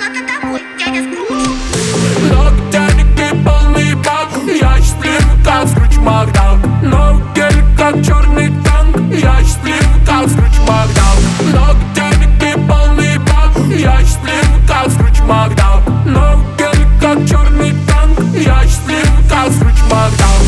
куда-то домой, дядя Скрудж. Ногтяники полный бак, я счастлив, как Скрудж Макдак. Ноги как черный танк, я счастлив, как Скрудж Макдак. Ногтяники полный бак, я счастлив, как Скрудж Макдак. Ноги как черный танк, я счастлив, как Скрудж Макдак.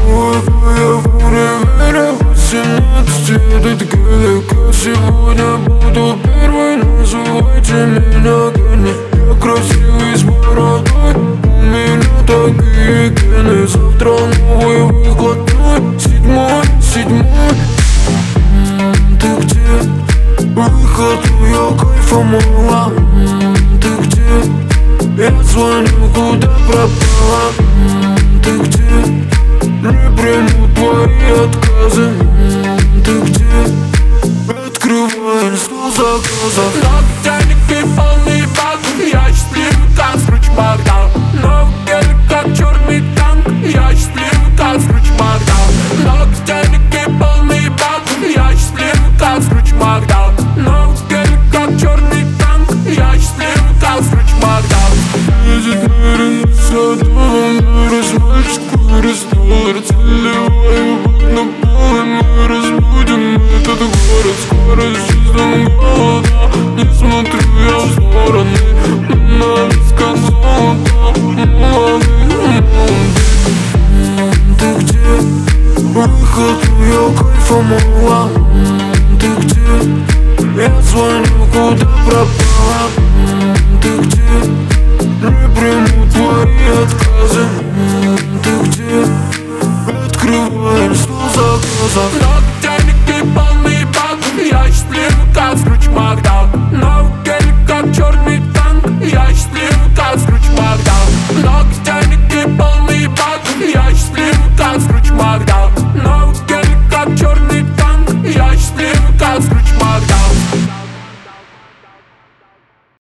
Время 18, этот гелик. Сегодня буду первой, называйте меня Генни. Я красивый с бородой, у меня такие гены. Завтра новый выходной, седьмой. Ты где? Выхожу, я кайфа мало. Ты где? Я звоню, куда пропала. Ты где? Не приму твои отказы. Ты где? Открываем стол заказов. Ногтяники полный бак, я счастлив, как Скрудж Макдак. Ноги как черный танк, я счастлив, как Скрудж Макдак. Ногтяники полный бак, я счастлив, как Скрудж Макдак. Ноги как черный танк, я счастлив, как Скрудж Макдак. Едет Мэрин садом, вырос мальчик, вырос доллар. Заливаю бак на пол, и мы разбудим этот город. Скорость в чистом голода, не смотрю я в стороны. На весь как золото, молодый. Ты где? Выхожу, я кайфа мало. Ты где? Я звоню, куда пропал.